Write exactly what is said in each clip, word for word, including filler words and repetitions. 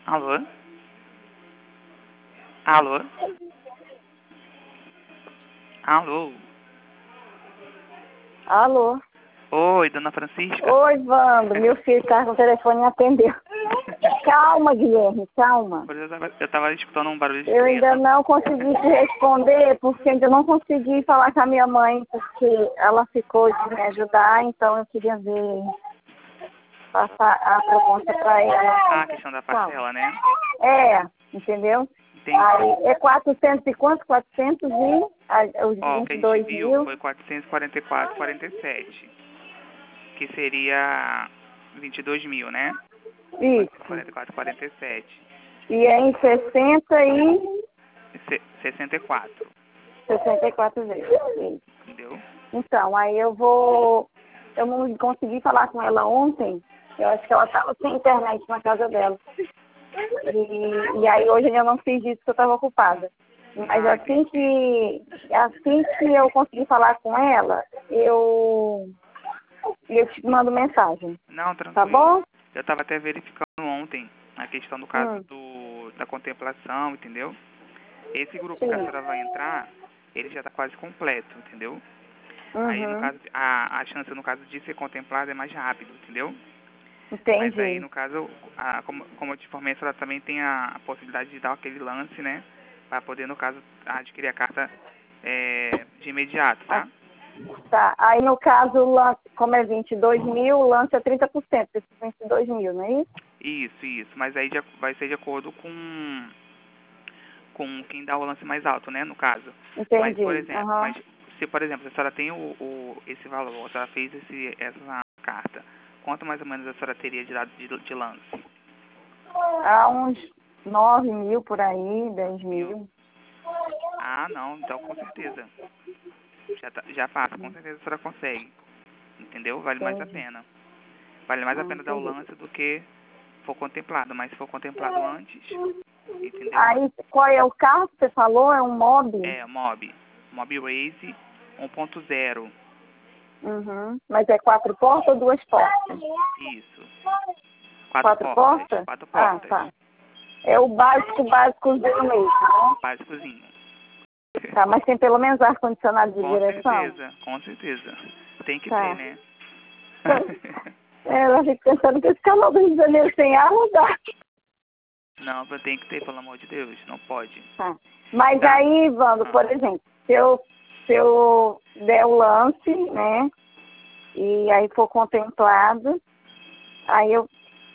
Alô? Alô? Alô? Alô? Oi, dona Francisca? Oi, Wanda. Meu filho tá com o telefone e atendeu. Calma, Guilherme, calma. Pois eu tava, eu tava escutando um barulho de Eu ainda criança. não consegui te responder, porque ainda não consegui falar com a minha mãe, porque ela ficou de me ajudar, então eu queria ver, passar a proposta para ela. Ah, a questão da parcela, né? É, entendeu? Entendi. Aí é quatrocentos e quanto? quatrocentos e ah, os Ó, o vinte que a e gente dois viu mil. foi quatrocentos e quarenta e quatro vírgula quarenta e sete, que seria vinte e dois mil, né? Isso. quarenta e quatro vírgula quarenta e sete. E é em sessenta e Se- sessenta e quatro, sessenta e quatro vezes. Isso. entendeu? Então, aí eu vou. Eu não consegui falar com ela ontem. Eu acho que ela estava sem internet na casa dela. E, e aí hoje eu não fiz isso porque eu estava ocupada. Mas Ah, assim que, assim que eu conseguir falar com ela, eu, eu te mando mensagem. Não, tranquilo. Tá bom? Eu tava até verificando ontem a questão do caso Hum. do, da contemplação, entendeu? Esse grupo Sim. que a senhora vai entrar, ele já tá quase completo, entendeu? Aí, no Uhum. caso, a, a chance, no caso, de ser contemplado é mais rápido, entendeu? Mas aí, Entendi. no caso, a, como, como eu te informei, a senhora também tem a, a possibilidade de dar aquele lance, né? Para poder, no caso, adquirir a carta é, de imediato, tá? Tá. Aí no caso, o lance, como é vinte e dois mil, o lance é trinta por cento desses vinte e dois mil, não é isso? Isso, isso. Mas aí já vai ser de acordo com, com quem dá o lance mais alto, né? No caso. Mas, por Entendi. exemplo, Aham. mas se, por exemplo, a senhora tem o, o, esse valor, a senhora fez esse, essa carta, quanto mais ou menos a senhora teria de, dado de, de lance? Há uns nove mil por aí, dez mil. Ah, não, então com certeza. Já, tá, já passa, com certeza a senhora consegue. Entendeu? Vale mais a Entendi. pena. Vale mais a Ah, pena dar o entendi. lance do que for contemplado. Mas se for contemplado antes, entendeu? Aí, qual é o carro que você falou? É um mob? É, Mob. Mob Race um ponto zero. Uhum. Mas é quatro portas ou duas portas? Isso. Quatro Quatro portas. portas? Quatro Ah, portas. tá. É o básico, básico do mesmo, né? Básicozinho. Tá, mas tem pelo menos ar-condicionado de Com direção? certeza, com certeza. Tem que ter, Tá. né? É, ela fica pensando que esse canal do Rio de Janeiro sem ar não dá. Não, tem que ter, pelo amor de Deus. Não pode. Tá. Mas Tá. aí, Wando, Ah. por exemplo, se eu, se eu der o lance, né, e aí for contemplado, aí eu,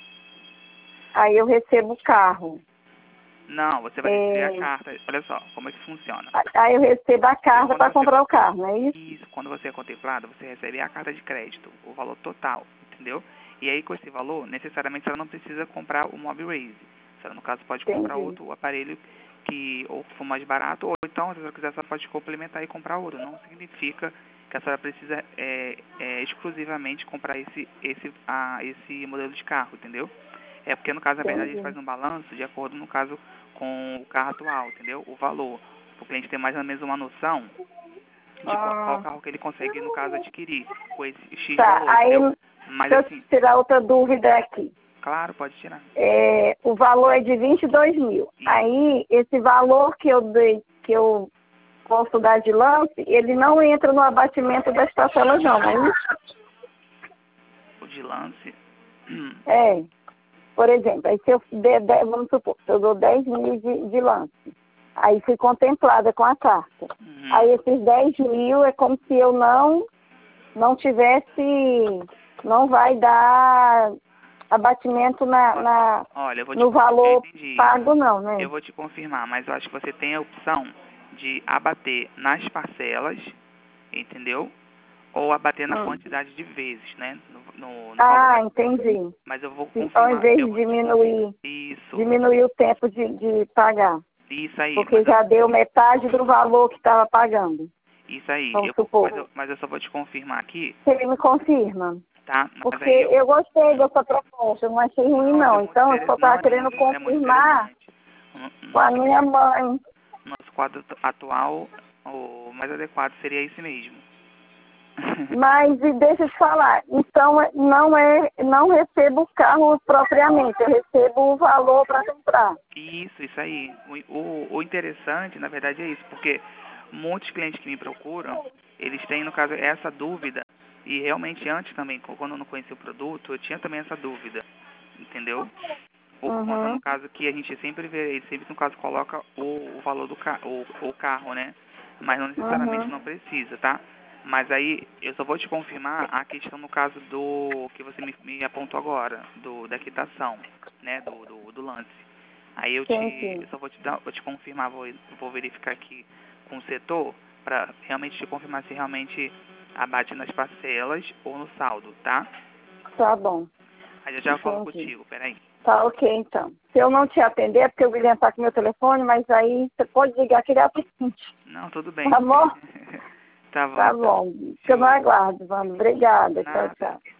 aí eu recebo o carro. Não, você vai receber É, a carta. Olha só, como é que funciona. aí eu recebo a carta Quando para você- comprar o carro, não é isso? Isso, quando você é contemplado, você recebe a carta de crédito, o valor total, entendeu? E aí, com esse valor, necessariamente, você não precisa comprar o Mob Race. Você, no caso, pode comprar Entendi. outro aparelho que ou que for mais barato, ou então, se você quiser, você pode complementar e comprar outro. Não significa que a senhora precisa é, é, exclusivamente comprar esse, esse, a, esse modelo de carro, entendeu? É porque, no caso, na verdade, a gente Entendi. faz um balanço de acordo, no caso, com o carro atual, entendeu? O valor. Para o cliente ter mais ou menos uma noção de qual, qual Ah, carro que ele consegue, no caso, adquirir com esse X tá, valor, aí entendeu? Mas deixa eu assim, tirar outra dúvida aqui. claro, pode tirar. É, o valor é de vinte e dois mil. Isso. Aí, esse valor que eu dei, que eu posso dar de lance, ele não entra no abatimento das parcelas não, não é isso? O de lance. É. Por exemplo, aí se eu der, der, vamos supor, se eu dou dez mil de, de lance, aí fui contemplada com a carta. Uhum. Aí esses dez mil é como se eu não, não tivesse, não vai dar abatimento na, na, Olha, eu vou te, no valor entendi. pago não, né? Eu vou te confirmar, mas eu acho que você tem a opção de abater nas parcelas, entendeu? Ou abater na Hum. quantidade de vezes, né? No, no, no Ah, valor. entendi. Mas eu vou Se, ao confirmar. invés Eu de vou te... diminuir, Isso. diminuir o tempo de, de pagar. Isso aí. Porque Mas eu... já deu metade do valor que estava pagando. Isso aí. Vamos Eu, supor. mas, eu, mas eu só vou te confirmar aqui, Você me confirma. tá? Mas Porque aí eu... eu gostei dessa proposta, eu não achei ruim Não, é não. muito Então eu interes- só não, estava é querendo muito, é muito confirmar interessante. O com a Nosso, minha mãe. nosso quadro atu- atual, o mais adequado seria esse mesmo. Mas e deixa eu te falar, então é- não é, não recebo o carro propriamente, eu recebo o valor para comprar. Isso, isso aí. O, o, o interessante, na verdade, é isso, porque muitos clientes que me procuram, eles têm, no caso, essa dúvida. E realmente antes também, co- quando eu não conhecia o produto, eu tinha também essa dúvida, entendeu? Por conta, no Uhum, caso, que a gente sempre vê, ele sempre, no caso, coloca o, o valor do ca o, o carro, né? Mas não necessariamente uhum, não precisa, tá? Mas aí, eu só vou te confirmar a questão, no caso, do que você me, me apontou agora, do da quitação, né? Do, do, do lance. Aí eu te, entendi. eu só vou te dar, vou te confirmar, vou, vou verificar aqui com o setor, para realmente te confirmar se realmente abate nas parcelas ou no saldo, tá? Tá bom, Aí eu já falo entendi. contigo, peraí. Tá ok, então. Se eu não te atender, é porque o William tá com meu telefone, mas aí você pode ligar que ele atende. Não, tudo bem. Tá bom? Tá bom, Tá então. bom. Fica no Show. aguardo, vamos. Obrigada. Tchau, Nada. tchau.